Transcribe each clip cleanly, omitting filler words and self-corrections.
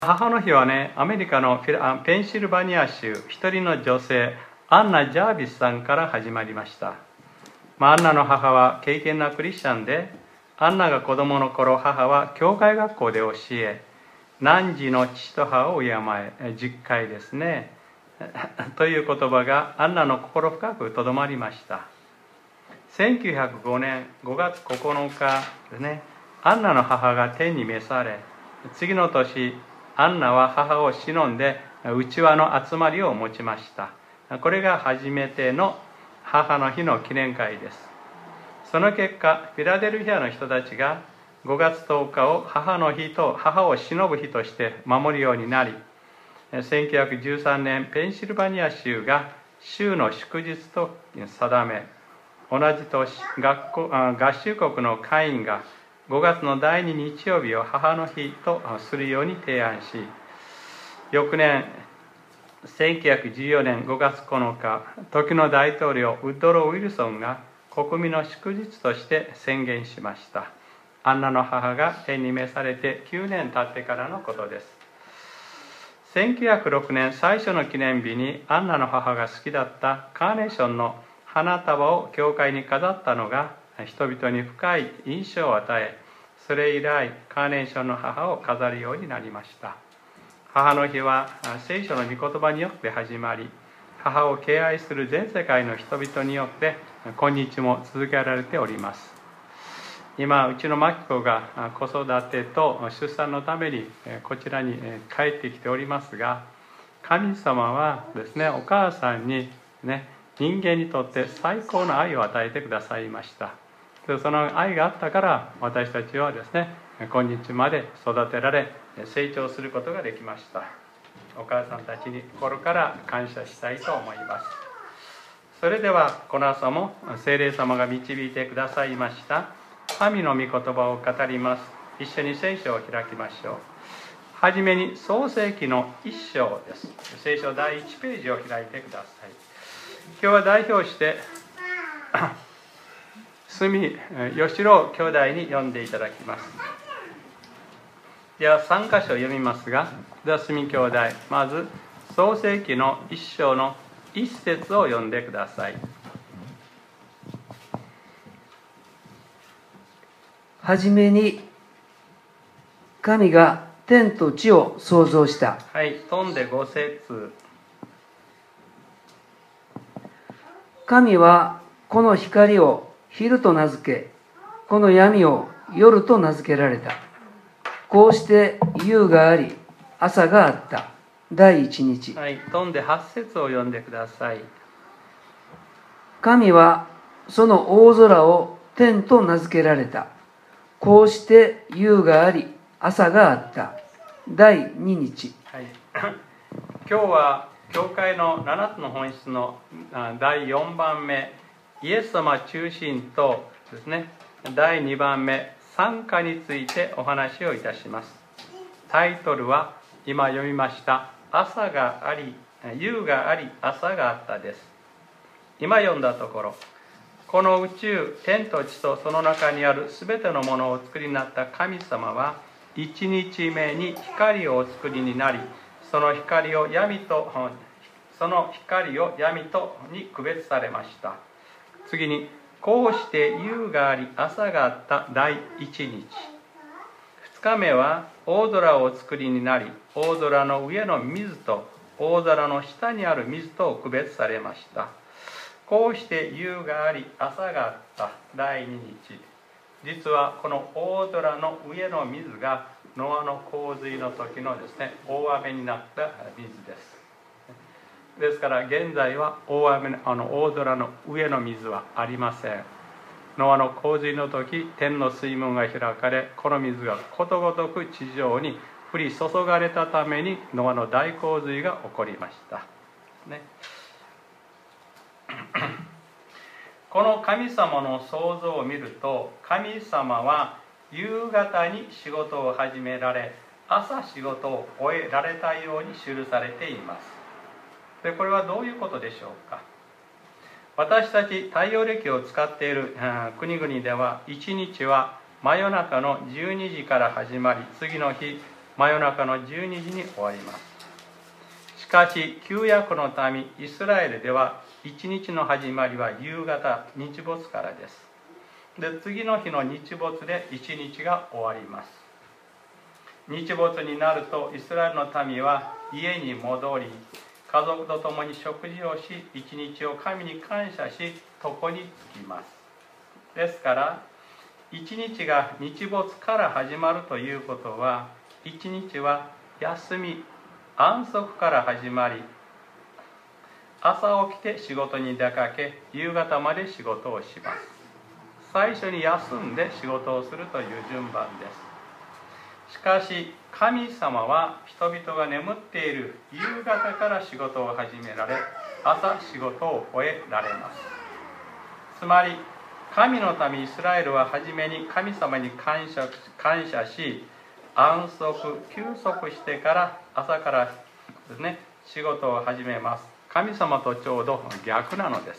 母の日はね、アメリカのペンシルバニア州、一人の女性、アンナ・ジャービスさんから始まりました。アンナの母は敬虔なクリスチャンで、アンナが子供の頃、母は教会学校で教え、汝の父と母を敬え、実会ですね。という言葉がアンナの心深くとどまりました。1905年5月9日ですね、アンナの母が天に召され、次の年、アンナは母を偲んで内輪の集まりを持ちました。これが初めての母の日の記念会です。その結果、フィラデルフィアの人たちが5月10日を母の日と母を偲ぶ日として守るようになり、1913年ペンシルバニア州が州の祝日と定め、同じ年合衆国の会員が5月の第2日曜日を母の日とするように提案し、翌年1914年5月9日、時の大統領ウッドロー・ウィルソンが国民の祝日として宣言しました。アンナの母が天に召されて9年経ってからのことです。1906年最初の記念日にアンナの母が好きだったカーネーションの花束を教会に飾ったのが人々に深い印象を与え、それ以来カーネーションの母を飾るようになりました。母の日は聖書の御言葉によって始まり、母を敬愛する全世界の人々によって今日も続けられております。今うちのマキコが子育てと出産のためにこちらに帰ってきておりますが、神様はですね、お母さんにね、人間にとって最高の愛を与えてくださいました。その愛があったから私たちはですね、今日まで育てられ成長することができました。お母さんたちに心から感謝したいと思います。それではこの朝も聖霊様が導いてくださいました神の御言葉を語ります。一緒に聖書を開きましょう。はじめに創世記の1章です。聖書第1ページを開いてください。今日は代表して住吉郎兄弟に読んでいただきます。では3箇所読みますが、では住兄弟、まず創世記の1章の1節を読んでください。 はじめに神が天と地を創造した。 はい、飛んで5節。 神はこの光を昼と名付け、この闇を夜と名付けられた。こうして夕があり、朝があった。第一日。 はい、飛んで8節を読んでください。 神はその大空を天と名付けられた。こうして夕があり、朝があった。第二日。 はい、今日は教会の7つの本質の第4番目、イエス様中心とですね、第2番目、賛歌についてお話をいたします。タイトルは今読みました朝があり、夕があり、朝があったです。今読んだところ、この宇宙、天と地とその中にあるすべてのものをお作りになった神様は、1日目に光をお作りになり、その光を闇とに区別されました。次に、こうして夕があり、朝があった第1日。2日目は大空をお作りになり、大空の上の水と大空の下にある水と区別されました。こうして夕があり、朝があった第2日。実はこの大空の上の水がノアの洪水の時のですね、大雨になった水です。ですから現在は大空の上の水はありません。ノアの洪水の時、天の水門が開かれ、この水がことごとく地上に降り注がれたためにノアの大洪水が起こりましたね。この神様の創造を見ると、神様は夕方に仕事を始められ、朝仕事を終えられたように記されています。で、これはどういうことでしょうか。私たち太陽暦を使っている国々では、1日は真夜中の12時から始まり、次の日真夜中の12時に終わります。しかし旧約の民イスラエルでは一日の始まりは夕方日没からです。で、次の日の日没で一日が終わります。日没になるとイスラエルの民は家に戻り、家族と共に食事をし、一日を神に感謝し、床につきます。ですから一日が日没から始まるということは、一日は休み、安息から始まり、朝起きて仕事に出かけ、夕方まで仕事をします。最初に休んで仕事をするという順番です。しかし神様は人々が眠っている夕方から仕事を始められ、朝仕事を終えられます。つまり神の民イスラエルは初めに神様に感謝し、安息休息してから朝からですね、仕事を始めます。神様とちょうど逆なのです。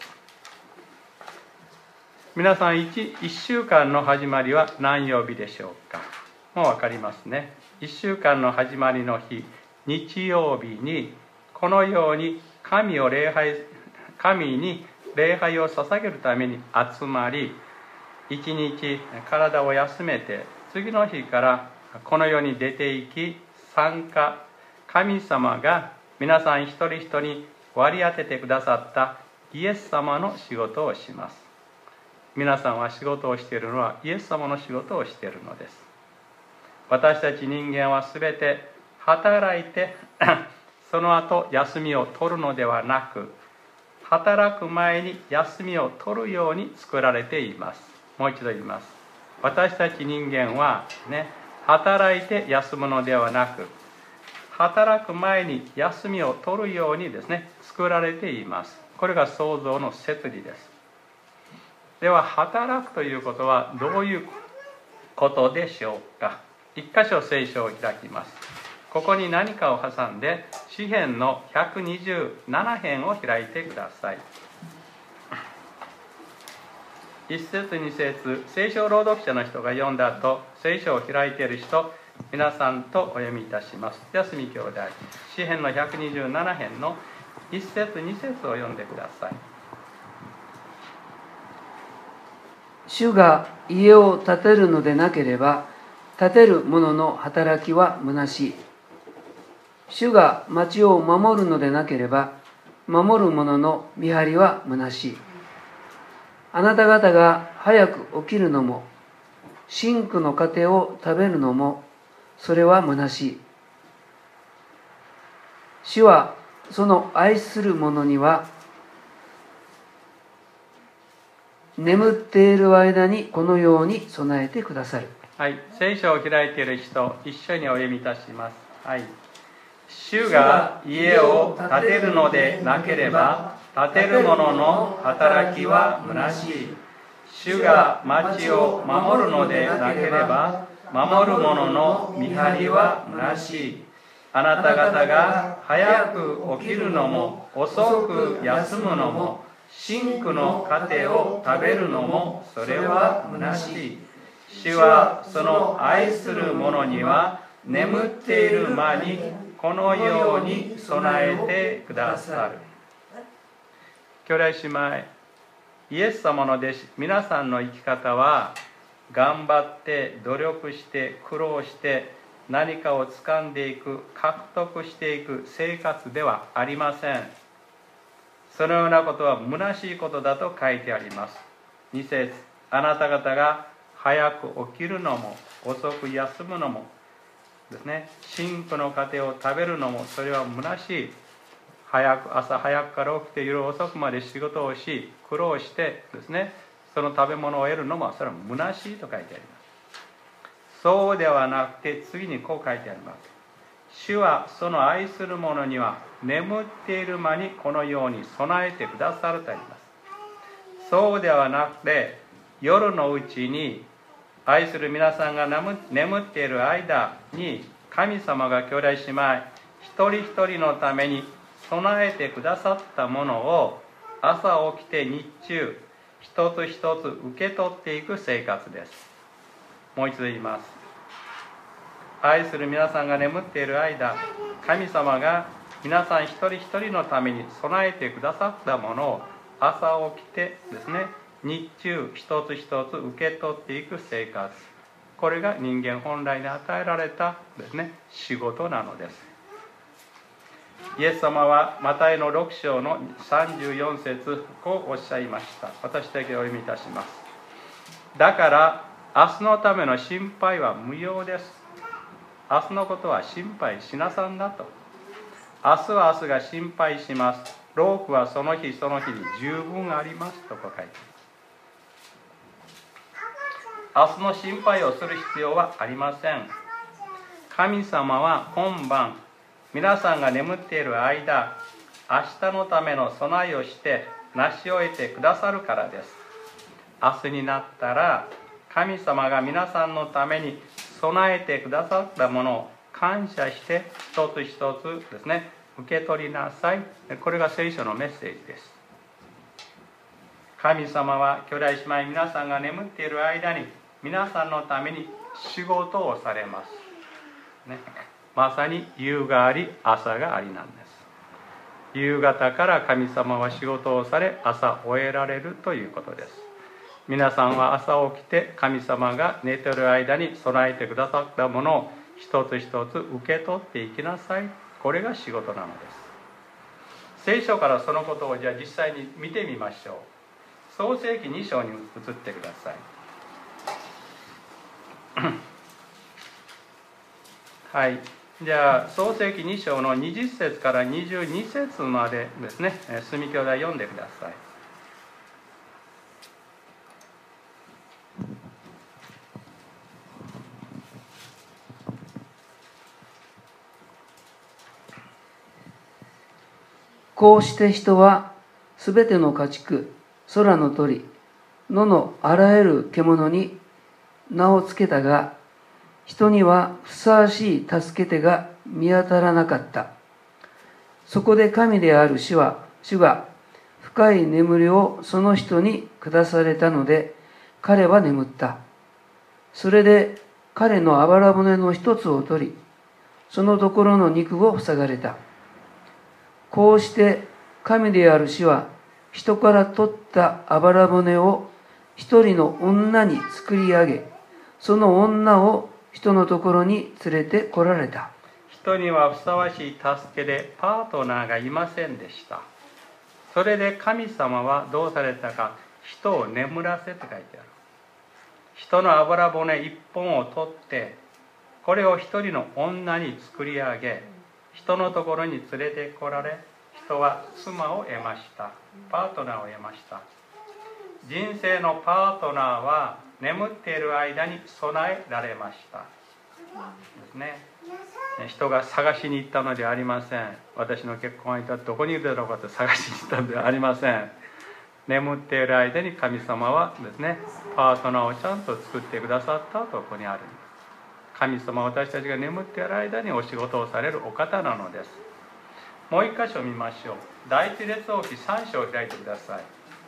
皆さん 1週間の始まりは何曜日でしょうか。もう分かりますね。1週間の始まりの日、日曜日にこのように神に礼拝を捧げるために集まり、一日体を休めて、次の日からこの世に出ていき参加、神様が皆さん一人一人に割り当ててくださったイエス様の仕事をします。皆さんは仕事をしているのはイエス様の仕事をしているのです。私たち人間はすべて働いてその後休みを取るのではなく、働く前に休みを取るように作られています。もう一度言います。私たち人間はね、働いて休むのではなく、働く前に休みを取るようにですね、作られています。これが創造の摂理です。では働くということはどういうことでしょうか。一箇所聖書を開きます。ここに何かを挟んで詩編の127編を開いてください。一節二節、聖書朗読者の人が読んだ後、聖書を開いている人皆さんとお読みいたします。安見兄弟、詩編の127編の一節二節を読んでください。 主が家を建てるのでなければ、建てる者の働きは虚しい。主が町を守るのでなければ、守る者の見張りは虚しい。あなた方が早く起きるのも、真紅の糧を食べるのも、それは虚しい。主はその愛する者には、眠っている間にこのように備えてくださる。 はい、聖書を開いている人、一緒にお読みいたします。はい。主が家を建てるのでなければ、建てる者の働きは虚しい。主が町を守るのでなければ、守る者の見張りは虚しい。あなた方が早く起きるのも、遅く休むのも、真紅の糧を食べるのも、それは虚しい。主はその愛する者には、眠っている間にこのように備えてくださる。兄弟姉妹、イエス様の弟子、皆さんの生き方は、頑張って努力して苦労して何かを掴んでいく、獲得していく生活ではありません。そのようなことは虚しいことだと書いてあります。2節、あなた方が早く起きるのも遅く休むのもですね、真紅の糧を食べるのも、それは虚しい。朝早くから起きて夜遅くまで仕事をし苦労してですね、その食べ物を得るのもそれは虚しいと書いてあります。そうではなくて次にこう書いてあります。主はその愛する者には眠っている間にこのように備えてくださるとあります。そうではなくて、夜のうちに愛する皆さんが眠っている間に、神様が兄弟姉妹一人一人のために備えてくださったものを朝起きて日中一つ一つ受け取っていく生活です。もう一度言います。 愛する皆さんが眠っている間、神様が皆さん一人一人のために備えてくださったものを朝起きてですね、日中一つ一つ受け取っていく生活、これが人間本来に与えられたですね、仕事なのです。イエス様はマタイの6章の34節こうおっしゃいました。私だけお読みいたします。だから明日のための心配は無用です。明日のことは心配しなさんだと。明日は明日が心配します。労苦はその日その日に十分ありますとこう書いてある。明日の心配をする必要はありません。神様は今晩、皆さんが眠っている間、明日のための備えをして成し終えてくださるからです。明日になったら、神様が皆さんのために備えてくださったものを感謝して一つ一つですね、受け取りなさい。これが聖書のメッセージです。神様は兄弟姉妹皆さんが眠っている間に皆さんのために仕事をされます、ね、まさに夕があり朝がありなんです。夕方から神様は仕事をされ、朝終えられるということです。皆さんは朝起きて神様が寝ている間に備えてくださったものを一つ一つ受け取っていきなさい。これが仕事なのです。聖書からそのことをじゃあ実際に見てみましょう。創世記2章に移ってください。はい、じゃあ創世記2章の20節から22節までですね、住兄弟読んでください。 こうして人はすべての家畜、空の鳥、野のあらゆる獣に名をつけたが、人にはふさわしい助け手が見当たらなかった。そこで神である主が深い眠りをその人に下されたので、彼は眠った。それで彼のあばら骨の一つを取り、そのところの肉を塞がれた。こうして神である主は人から取ったあばら骨を一人の女に作り上げ、その女を人のところに連れて来られた。 人にはふさわしい助けでパートナーがいませんでした。それで神様はどうされたか、人を眠らせって書いてある。人のあばら骨一本を取って、これを一人の女に作り上げ、人のところに連れて来られ、人は妻を得ました。パートナーを得ました。人生のパートナーは眠っている間に備えられましたですね。人が探しに行ったのではありません。私の結婚相手はどこにいるだろうかと探しに行ったのではありません。眠っている間に神様はですね、パートナーをちゃんと作ってくださったとここにあるんです。神様は私たちが眠っている間にお仕事をされるお方なのです。もう一箇所見ましょう。第一列王記3章を開いてください。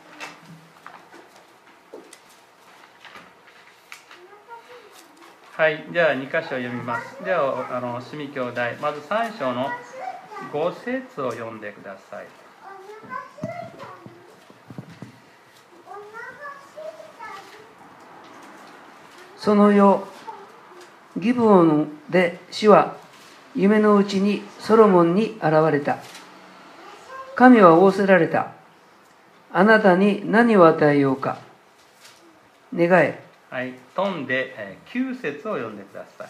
はい、じゃあ2箇所読みます。では住兄弟、まず3章の5節を読んでください。 その夜、ギブオンで主は夢のうちにソロモンに現れた。神は仰せられた。あなたに何を与えようか。願え。 はい、飛んで9節を読んでください。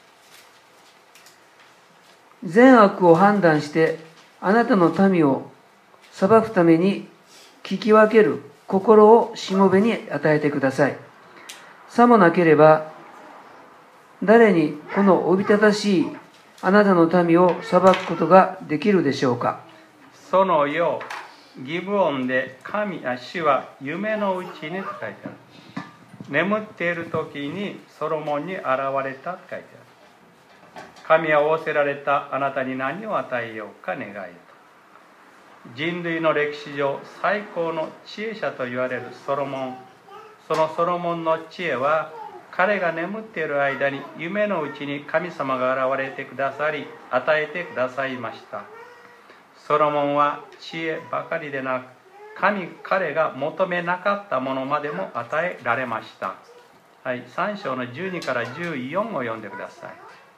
善悪を判断してあなたの民を裁くために聞き分ける心をしもべに与えてください。さもなければ誰にこのおびただしいあなたの民を裁くことができるでしょうか。 その夜、ギブオンで主は夢のうちにと書いてある。眠っている時にソロモンに現れたと書いてある。神は仰せられた。あなたに何を与えようか願いと。人類の歴史上最高の知恵者と言われるソロモン。そのソロモンの知恵は彼が眠っている間に夢のうちに神様が現れてくださり、与えてくださいました。ソロモンは知恵ばかりでなく、彼が求めなかったものまでも与えられました。はい、3章の12から14を読んでください。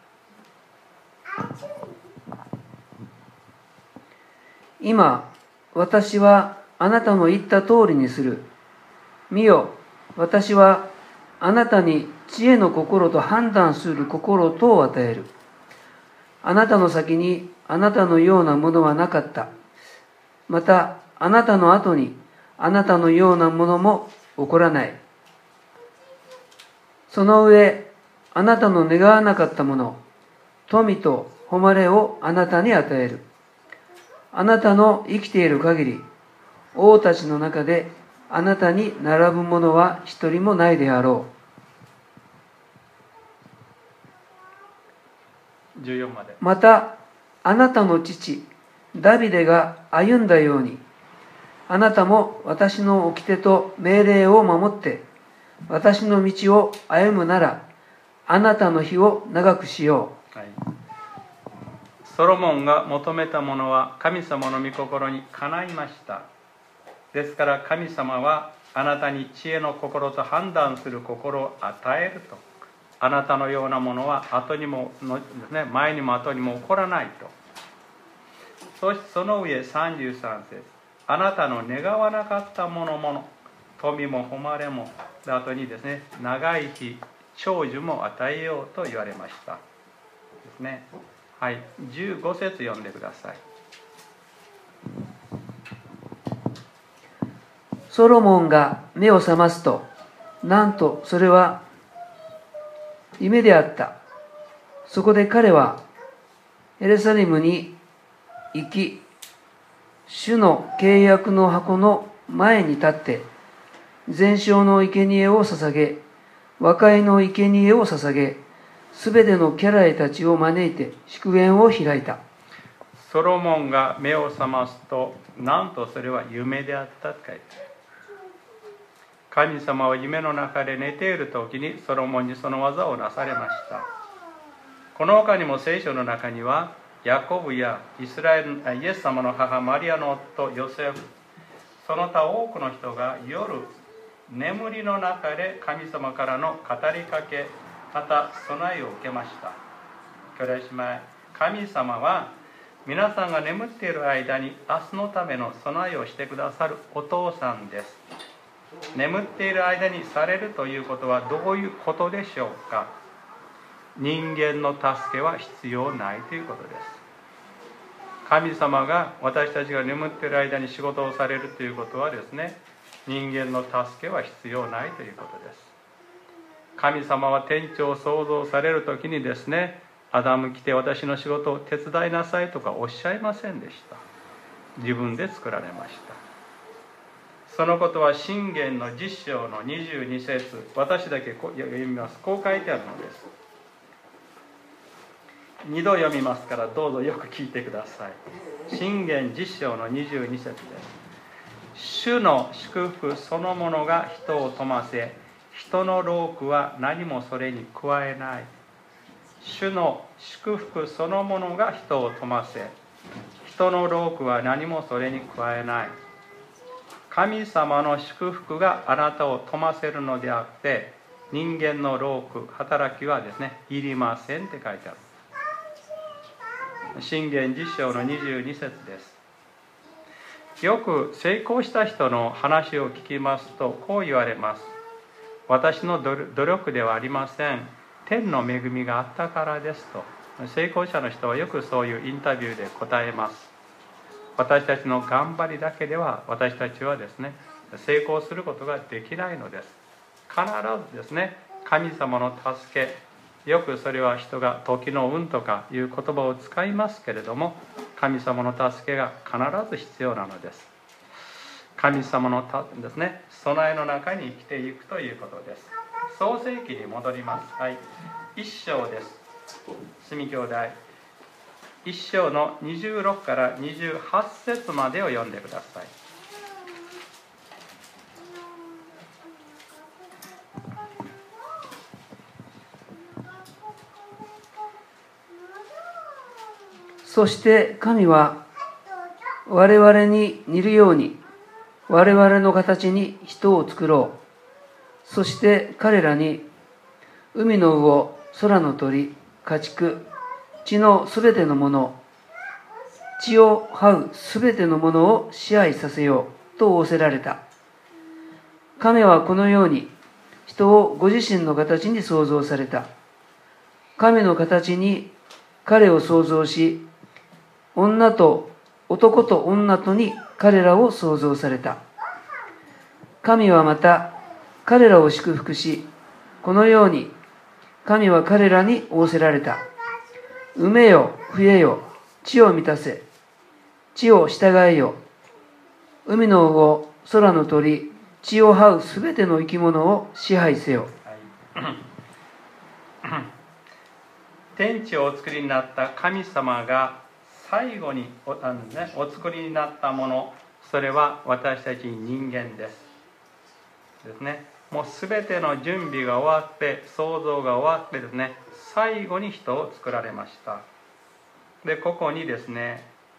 今、私はあなたの言った通りにする。見よ、私はあなたに知恵の心と判断する心とを与える。あなたの先にあなたのようなものはなかった。また、あなたの後にあなたのようなものも起こらない。その上、あなたの願わなかったもの、富と誉れをあなたに与える。あなたの生きている限り、王たちの中であなたに並ぶ者は一人もないであろう。14まで。 また、あなたの父、ダビデが歩んだように、あなたも私の掟と命令を守って、私の道を歩むなら、あなたの日を長くしよう。 はい、ソロモンが求めたものは神様の御心にかないました。ですから神様はあなたに知恵の心と判断する心を与えると。あなたのようなものは後にもですね、前にも後にも起こらないと。そしてその上33節、あなたの願わなかったもの、富も誉れも、後にですね、長い日、長寿も与えようと言われましたですね。はい、15節読んでください。 ソロモンが目を覚ますと、なんとそれは夢であった。そこで彼はエルサレムに行き、主の契約の箱の前に立って、全焼の生贄を捧げ、和解の生贄を捧げ、すべての家来たちを招いて祝宴を開いた。 ソロモンが目を覚ますと、なんとそれは夢であったと書いてある。神様は夢の中で寝ている時にソロモンにその技をなされました。この他にも聖書の中には、ヤコブやイエス様の母マリアの夫ヨセフ、その他多くの人が夜眠りの中で神様からの語りかけ、また備えを受けました。兄弟姉妹、神様は皆さんが眠っている間に明日のための備えをしてくださるお父さんです。眠っている間にされるということはどういうことでしょうか。人間の助けは必要ないということです。神様が私たちが眠っている間に仕事をされるということはですね、人間の助けは必要ないということです。神様は天地を創造される時にですね、アダム来て私の仕事を手伝いなさいとかおっしゃいませんでした。自分で作られました。そのことは箴言の10章の22節、私だけ読みます。こう書いてあるのです。2度読みますからどうぞよく聞いてください。箴言10章の22節です。主の祝福そのものが人を富ませ、人の労苦は何もそれに加えない。主の祝福そのものが人を富ませ、人の労苦は何もそれに加えない。神様の祝福があなたを富ませるのであって、人間の労苦、働きはですね、いりませんって書いてある。箴言10章の22節です。よく成功した人の話を聞きますとこう言われます。私の努力ではありません。天の恵みがあったからですと。成功者の人はよくそういうインタビューで答えます。私たちの頑張りだけでは私たちはですね、成功することができないのです。必ずですね、神様の助け、よくそれは人が時の運とかいう言葉を使いますけれども、神様の助けが必ず必要なのです。神様のですね、備えの中に生きていくということです。創世記に戻ります。はい、1章です。住兄弟、1章の26から28節までを読んでください。 そして神は我々に似るように我々の形に人を作ろう。そして彼らに海の魚、空の鳥、家畜、地のすべてのもの、地を這うすべてのものを支配させようと仰せられた。神はこのように人をご自身の形に創造された。神の形に彼を創造し、男と女とに彼らを創造された。神はまた彼らを祝福し、このように神は彼らに仰せられた。埋めよ、増えよ、地を満たせ。地を従えよ。海の魚、空の鳥、地を這うすべての生き物を支配せよ。 天地をお作りになった神様が最後にお作りになったもの、それは私たち人間ですね。もうすべての準備が終わって創造が終わってですね、最後に人を作られました。でここにですね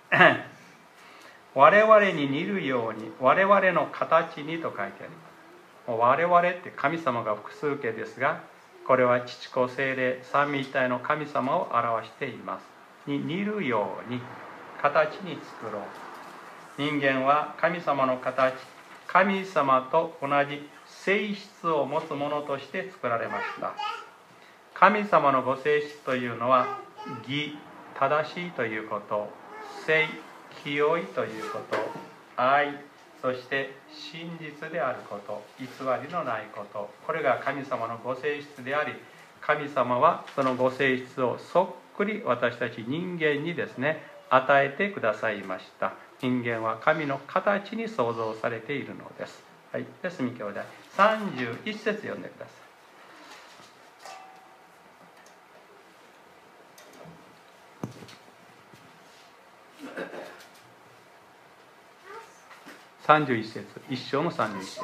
我々に似るように我々の形にと書いてあります。我々って神様が複数形ですが、これは父子聖霊三位一体の神様を表しています。に似るように形に作ろう。人間は神様の形、神様と同じ性質を持つものとして作られました。神様のご性質というのは義、正しいということ、誠、清いということ、愛、そして真実であること、偽りのないこと、これが神様のご性質であり、神様はそのご性質をそっくり私たち人間にですね与えてくださいました。人間は神の形に創造されているのです。はい、で住兄弟31節読んでください。31節、一章の31節。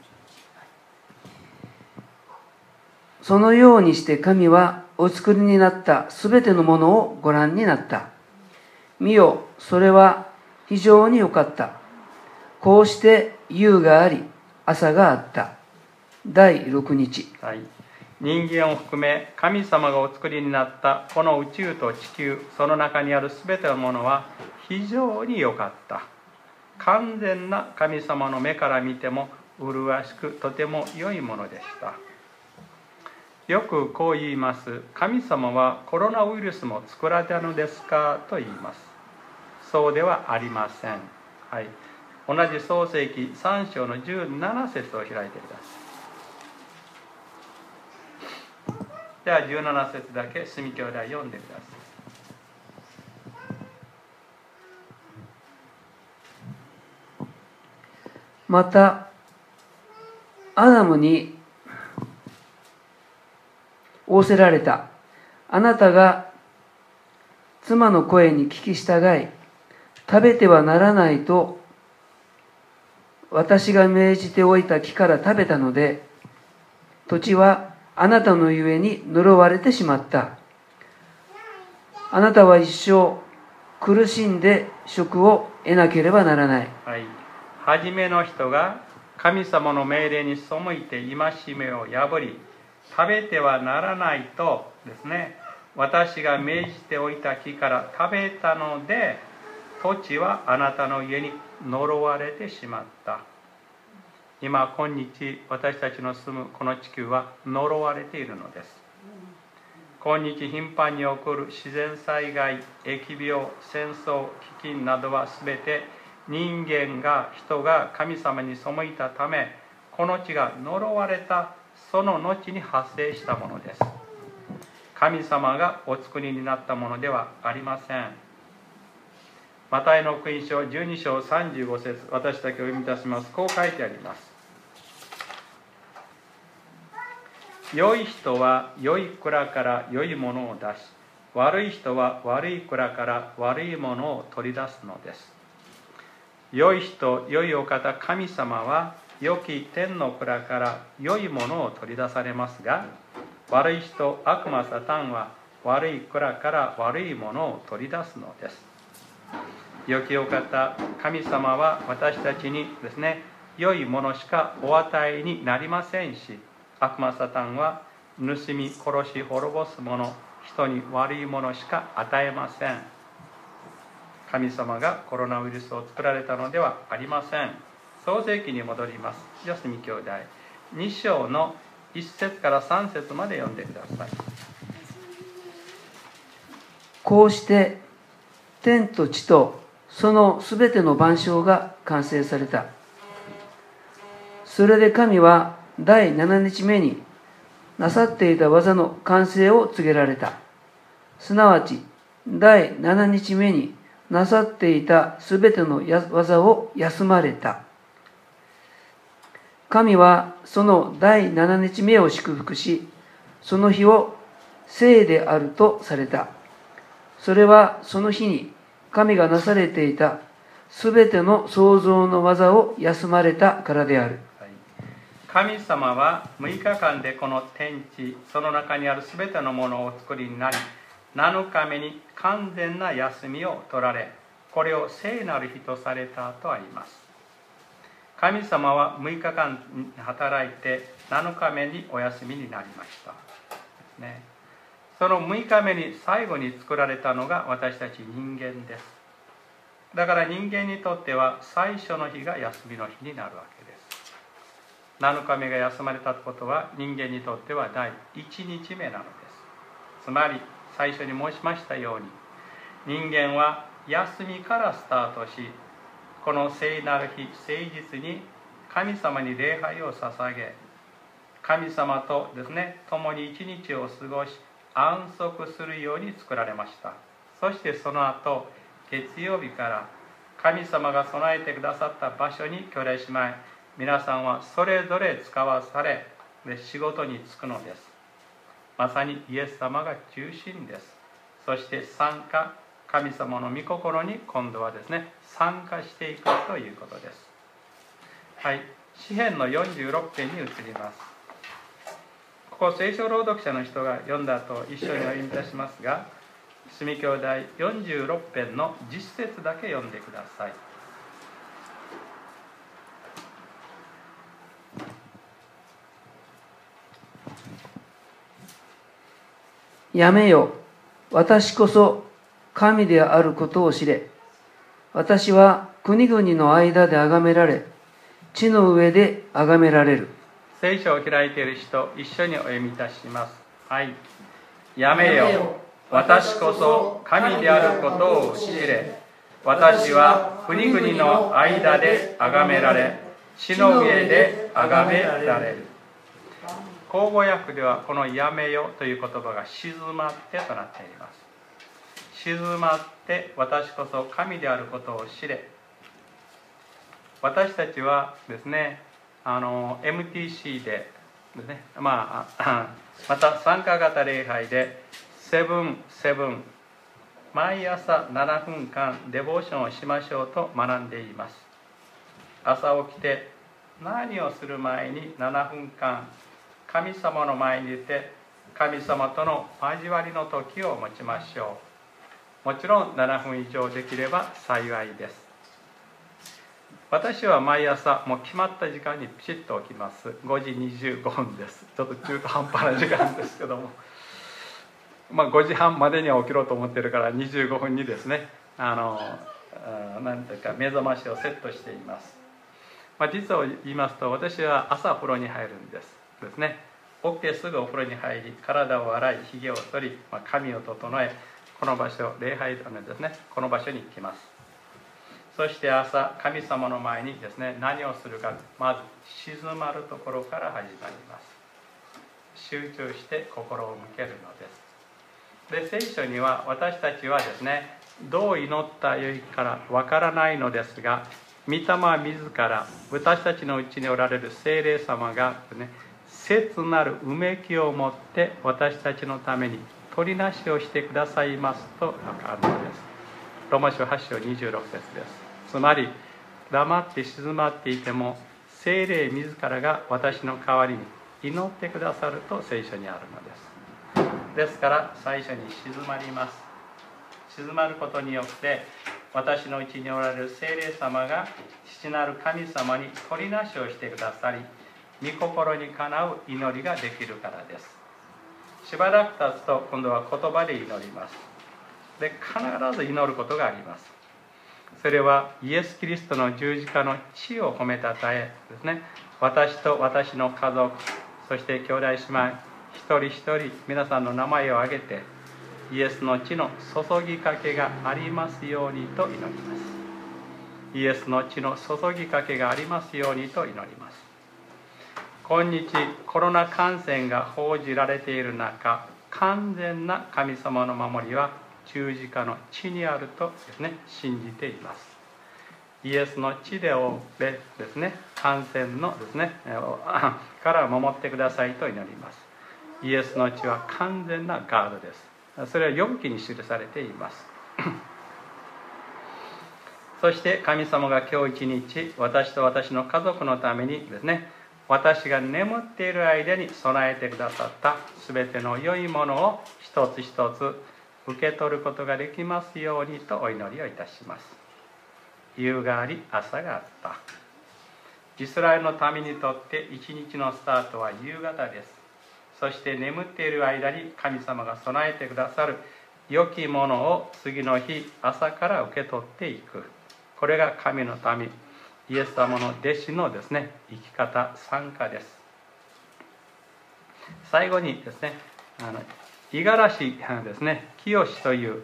そのようにして神はお作りになったすべてのものをご覧になった。見よ、それは非常に良かった。こうして夕があり、朝があった。第6日。 はい、人間を含め神様がお作りになったこの宇宙と地球、その中にあるすべてのものは非常に良かった。完全な神様の目から見ても麗しくとても良いものでした。よくこう言います。神様はコロナウイルスも作られたのですかと言います。そうではありません。はい、同じ創世記3章の17節を開いてください。では17節だけ住兄弟読んでください。 またアダムに仰せられた。あなたが妻の声に聞き従い、食べてはならないと私が命じておいた木から食べたので、土地はあなたのゆえに呪われてしまった。あなたは一生苦しんで食を得なければならない。 はい、初めの人が神様の命令に背いて戒めを破り、食べてはならないとですね、私が命じておいた木から食べたので、土地はあなたの家に呪われてしまった。今日私たちの住むこの地球は呪われているのです。今日頻繁に起こる自然災害、疫病、戦争、飢饉などはすべて人が神様に背いたため、この地が呪われたその後に発生したものです。神様がお作りになったものではありません。マタイの福音書12章35節、私だけお読みいたします。こう書いてあります。良い人は良い蔵から良いものを出し、悪い人は悪い蔵から悪いものを取り出すのです。良い人、良いお方、神様は良き天の蔵から良いものを取り出されますが、悪い人、悪魔サタンは悪い蔵から悪いものを取り出すのです。良きお方、神様は私たちにですね、良いものしかお与えになりませんし、悪魔サタンは盗み、殺し、滅ぼすもの、人に悪いものしか与えません。神様がコロナウイルスを作られたのではありません。創世記に戻ります。四隅兄弟2章の1節から3節まで読んでください。 こうして天と地とそのすべての万象が完成された。それで神は第7日目になさっていた技の完成を告げられた。すなわち第7日目になさっていたすべての技を休まれた。神はその第7日目を祝福し、その日を聖であるとされた。それはその日に神がなされていたすべての創造の技を休まれたからである。 神様は6日間でこの天地、その中にあるすべてのものをお作りになり、7日目に完全な休みを取られ、これを聖なる日とされたとあります。神様は6日間働いて7日目にお休みになりました。ね、その6日目に最後に作られたのが私たち人間です。だから人間にとっては最初の日が休みの日になるわけです。7日目が休まれたことは人間にとっては第1日目なのです。つまり最初に申しましたように、人間は休みからスタートし、この聖なる日、誠実に神様に礼拝を捧げ、神様とですね、共に一日を過ごし、安息するように作られました。そしてその後、月曜日から神様が備えてくださった場所に兄弟姉妹、皆さんはそれぞれ使わされ、仕事に就くのです。まさにイエス様が中心です。そして神様の御心に今度はですね、参加していくということです。はい、詩編の46編に移ります。ここ聖書朗読者の人が読んだ後一緒にお読みいたしますが、住兄弟46編の10節だけ読んでください。 やめよ、私こそ神であることを知れ。私は国々の間で崇められ、地の上で崇められる。 聖書を開いている人、一緒にお読みいたします。はい。やめよ、私こそ神であることを知れ。私は国々の間で崇められ、地の上で崇められる。口語訳ではこのやめよという言葉が静まってとなっています。静まって私こそ神であることを知れ。私たちはですね、MTC でですね、また参加型礼拝で7-7毎朝7分間デボーションをしましょうと学んでいます。朝起きて何をする前に7分間神様の前にいて神様との交わりの時を持ちましょう。もちろん7分以上できれば幸いです。私は毎朝もう決まった時間にピシッと起きます。5時25分です。ちょっと中途半端な時間ですけども5時半までには起きろうと思ってるから25分にですね、なんていうか目覚ましをセットしています。実を言いますと、私は朝風呂に入るんですね。起きてすぐお風呂に入り、体を洗い、ひげを剃り、髪を整え、この場所、礼拝のですね、この場所に行きます。そして朝、神様の前にですね、何をするか、まず静まるところから始まります。集中して心を向けるのです。で、聖書には私たちはですね、どう祈ったらよいからわからないのですが、御霊自ら私たちのうちにおられる聖霊様がですね、切なるうめきを持って私たちのために取りなしをしてくださいますとあるのです。ローマ書8章26節です。つまり黙って静まっていても聖霊自らが私の代わりに祈ってくださると聖書にあるのです。 ですから最初に静まります。静まることによって私のうちにおられる聖霊様が父なる神様に取りなしをしてくださり、御心にかなう祈りができるからです。しばらく経つと今度は言葉で祈ります。で、必ず祈ることがあります。それはイエス・キリストの十字架の血を褒めたたえですね。私と私の家族、そして兄弟姉妹一人一人皆さんの名前を挙げて、イエスの血の注ぎかけがありますようにと祈ります。イエスの血の注ぎかけがありますようにと祈ります。今日コロナ感染が報じられている中、完全な神様の守りは十字架の血にあるとですね、信じています。イエスの血で覆ってですね、感染のですねから守ってくださいと祈ります。イエスの血は完全なガードです。それは読む記に記されています。そして神様が今日一日、私と私の家族のためにですね、私が眠っている間に備えてくださったすべての良いものを一つ一つ受け取ることができますようにとお祈りをいたします。夕があり朝があった。イスラエルの民にとって一日のスタートは夕方です。そして眠っている間に神様が備えてくださる良きものを次の日朝から受け取っていく。これが神の民、イエス様の弟子のですね、生き方、参加です。最後にですね、五十嵐ですね、清という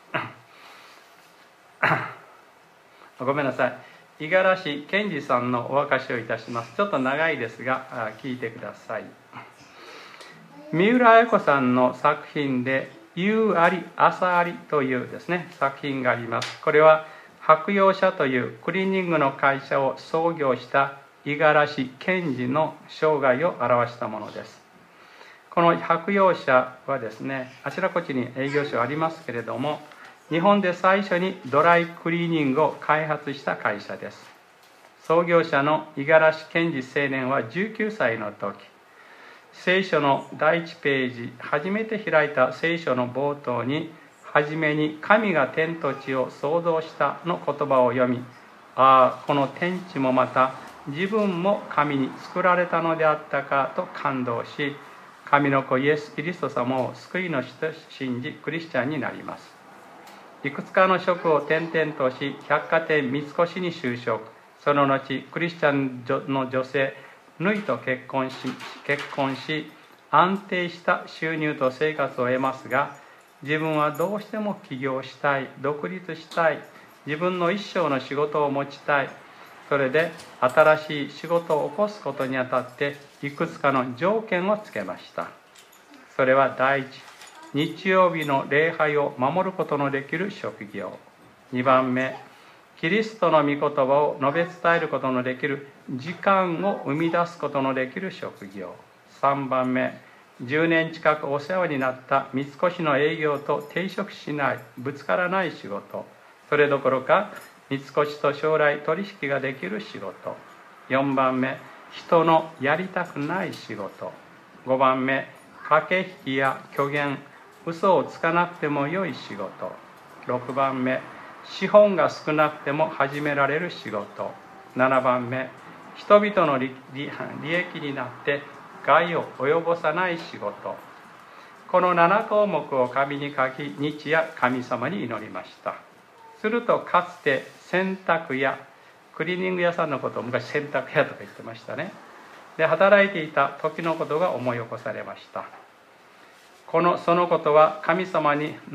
ごめんなさい、五十嵐健二さんのお証しをいたします。ちょっと長いですが聞いてください。三浦綾子さんの作品で夕あり朝ありというですね作品があります。これは白洋社というクリーニングの会社を創業した五十嵐健二の生涯を表したものです。この白洋社はですね、あちらこちに営業所ありますけれども、日本で最初にドライクリーニングを開発した会社です。創業者の五十嵐健二青年は19歳の時、聖書の第1ページ、初めて開いた聖書の冒頭に、はじめに神が天と地を創造したの言葉を読み、ああ、この天地もまた自分も神に作られたのであったかと感動し、神の子イエス・キリスト様を救い主と信じ、クリスチャンになります。いくつかの職を転々とし、百貨店三越に就職。その後、クリスチャンの女性ヌイと結婚し、安定した収入と生活を得ますが、自分はどうしても起業したい、独立したい、自分の一生の仕事を持ちたい。それで新しい仕事を起こすことにあたっていくつかの条件をつけました。それは第一、日曜日の礼拝を守ることのできる職業。2番目、キリストの御言葉を述べ伝えることのできる時間を生み出すことのできる職業。3番目、10年近くお世話になった三越の営業と抵触しない、ぶつからない仕事。それどころか三越と将来取引ができる仕事。4番目、人のやりたくない仕事。5番目、駆け引きや虚言、嘘をつかなくてもよい仕事。6番目、資本が少なくても始められる仕事。7番目、人々の利益になって害を及ぼさない仕事。この7項目を紙に書き、日夜神様に祈りました。するとかつて洗濯屋、クリーニング屋さんのことを昔洗濯屋とか言ってましたね。で、働いていた時のことが思い起こされました。そのことは神様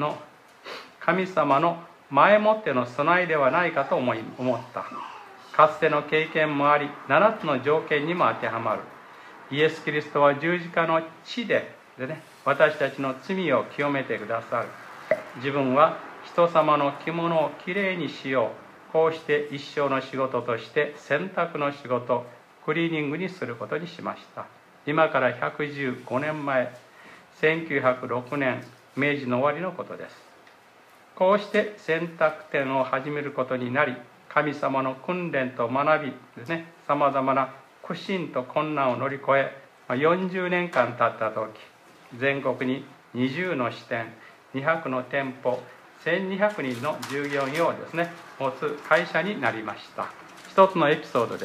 の前もっての備えではないかと思った。かつての経験もあり、7つの条件にも当てはまる。イエス・キリストは十字架の血で私たちの罪を清めてくださる。自分は人様の着物をきれいにしよう。こうして一生の仕事として洗濯の仕事、クリーニングにすることにしました。今から115年前、1906年、明治の終わりのことです。こうして洗濯店を始めることになり、神様の訓練と学びですね、さまざまな苦心と困難を乗り越え、40年間経った時、全国に 20の支店、200の店舗、1200人の従業員をですね、持つ会社になりました。一つのエピソードです。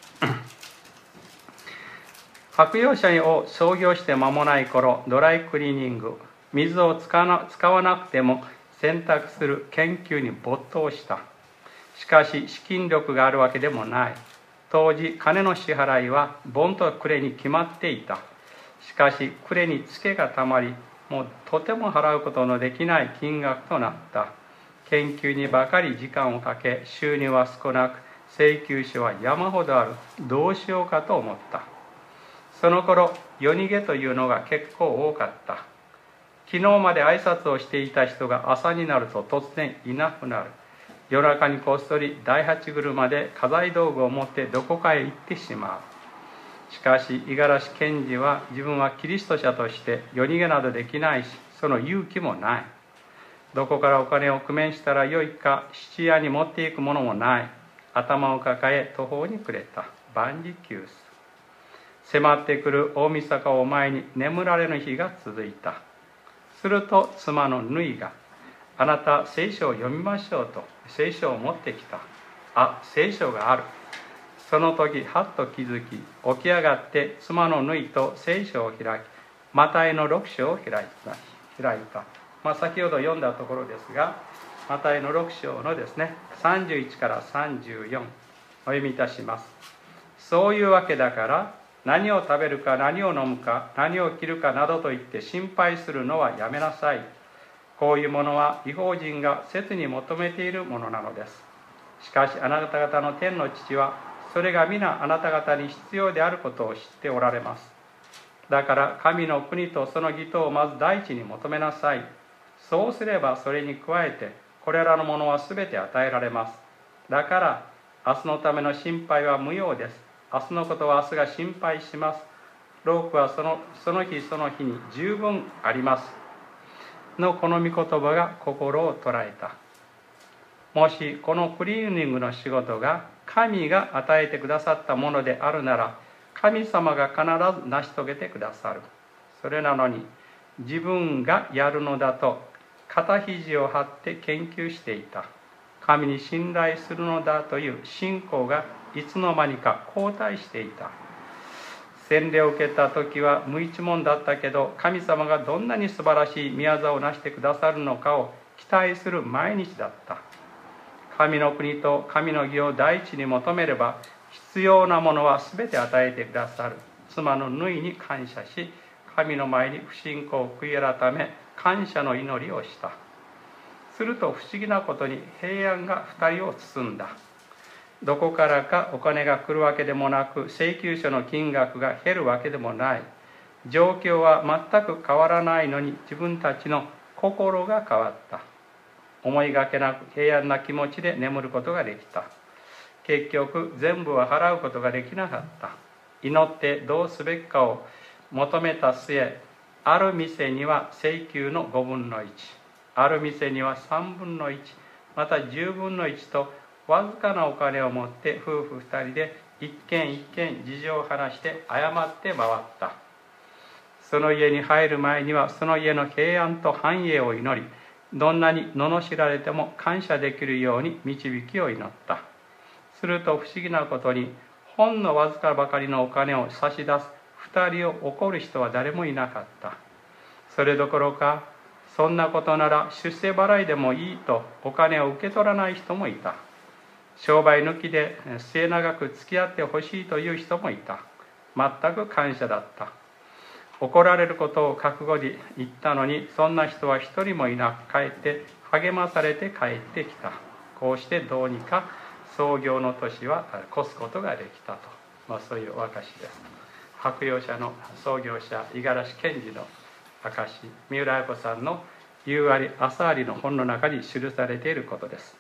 白洋社を創業して間もない頃、ドライクリーニング、水を使わなくても洗濯する研究に没頭した。しかし資金力があるわけでもない。当時金の支払いは盆と暮れに決まっていた。しかし暮れにツケがたまり、もうとても払うことのできない金額となった。研究にばかり時間をかけ、収入は少なく、請求書は山ほどある。どうしようかと思った。その頃、夜逃げというのが結構多かった。昨日まで挨拶をしていた人が朝になると突然いなくなる。夜中にこっそり第八車で家財道具を持ってどこかへ行ってしまう。しかし五十嵐検事は自分はキリスト者として夜逃げなどできないし、その勇気もない。どこからお金を工面したらよいか、質屋に持っていくものもない。頭を抱え途方に暮れた。万事休す。迫ってくる大晦日を前に眠られぬ日が続いた。すると妻の縫いが、あなた聖書を読みましょうと聖書を持ってきた。あ、聖書がある。その時はっと気づき、起き上がって妻の縫いと聖書を開き、マタイの6章を開いた。先ほど読んだところですが、マタイの6章のですね、31から34お読みいたします。そういうわけだから、何を食べるか何を飲むか何を着るかなどと言って心配するのはやめなさい。こういうものは異邦人が切に求めているものなのです。しかしあなた方の天の父はそれが皆あなた方に必要であることを知っておられます。だから神の国とその義とをまず第一に求めなさい。そうすればそれに加えてこれらのものはすべて与えられます。だから明日のための心配は無用です。明日のことは明日が心配します。労苦はその日その日に十分ありますのこの御言葉が心を捉えた。もしこのクリーニングの仕事が神が与えてくださったものであるなら、神様が必ず成し遂げてくださる。それなのに自分がやるのだと肩肘を張って研究していた。神に信頼するのだという信仰がいつの間にか後退していた。洗礼を受けた時は無一文だったけど、神様がどんなに素晴らしい宮業を成してくださるのかを期待する毎日だった。神の国と神の義を第一に求めれば、必要なものは全て与えてくださる。妻の縫いに感謝し、神の前に不信仰を悔い改め、感謝の祈りをした。すると不思議なことに平安が2人を包んだ。どこからかお金が来るわけでもなく、請求書の金額が減るわけでもない。状況は全く変わらないのに、自分たちの心が変わった。思いがけなく平安な気持ちで眠ることができた。結局全部は払うことができなかった。祈ってどうすべきかを求めた末、ある店には請求の5分の1、ある店には3分の1、また10分の1と、わずかなお金を持って夫婦2人で一軒一軒事情を話して謝って回った。その家に入る前にはその家の平安と繁栄を祈り、どんなに罵られても感謝できるように導きを祈った。すると不思議なことに、ほんのわずかばかりのお金を差し出す2人を怒る人は誰もいなかった。それどころか、そんなことなら出世払いでもいいとお金を受け取らない人もいた。商売抜きで末永く付き合ってほしいという人もいた。全く感謝だった。怒られることを覚悟で言ったのに、そんな人は一人もいなく、帰って励まされて帰ってきた。こうしてどうにか創業の年は越すことができたと、そういうお証です。白洋社の創業者五十嵐検事の証、三浦綾子さんの夕あり朝ありの本の中に記されていることです。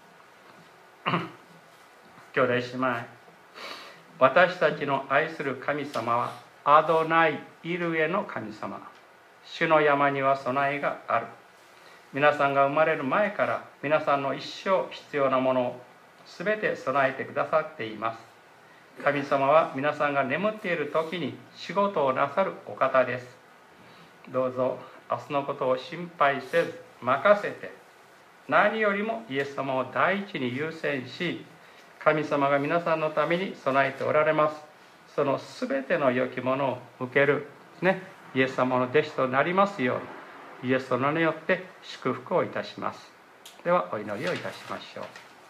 兄弟姉妹、私たちの愛する神様はアドナイ・イルエの神様。主の山には備えがある。皆さんが生まれる前から皆さんの一生必要なものを全て備えてくださっています。神様は皆さんが眠っている時に仕事をなさるお方です。どうぞ明日のことを心配せず任せて、何よりもイエス様を第一に優先し、神様が皆さんのために備えておられます、その全ての良きものを受ける、イエス様の弟子となりますように、イエスの名によって祝福をいたします。ではお祈りをいたしましょう。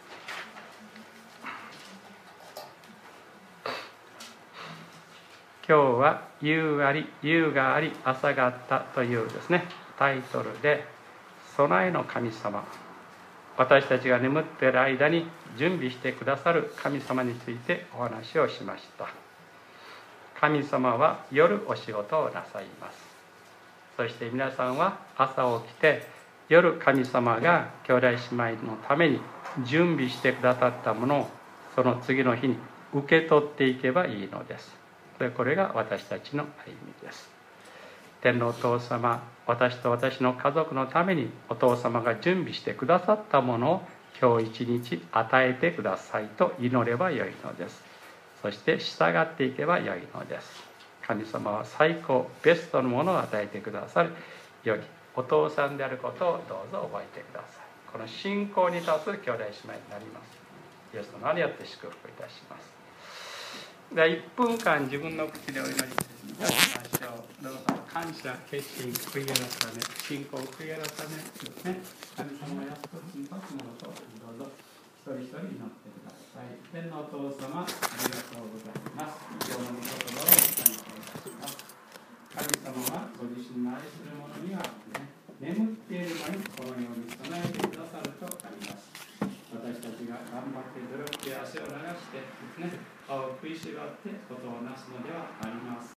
今日は夕があり朝があったというタイトルで、備えの神様、私たちが眠っている間に準備してくださる神様についてお話をしました。神様は夜お仕事をなさいます。そして皆さんは朝起きて、夜神様が兄弟姉妹のために準備してくださったものをその次の日に受け取っていけばいいのです。これが私たちの歩みです。天のお父様、私と私の家族のためにお父様が準備してくださったものを今日一日与えてくださいと祈ればよいのです。そして従っていけばよいのです。神様は最高ベストのものを与えてくださるように、お父さんであることをどうぞ覚えてください。この信仰に立つ兄弟姉妹になります。イエスの名によって祝福いたします。では1分間自分の口でお祈りいたしましょう。どうぞ感謝、決心、悔い改め、信仰、悔い改めですね。神様がやっと一つのことをどうぞ一人一人祈ってください。天のお父様、ありがとうございます。今日の御言葉を感謝いたします。神様はご自身の愛する者には、眠っているのにこのように備えてくださるとあります。私たちが頑張って努力や汗を流して顔を食いしばってことをなすのではありません。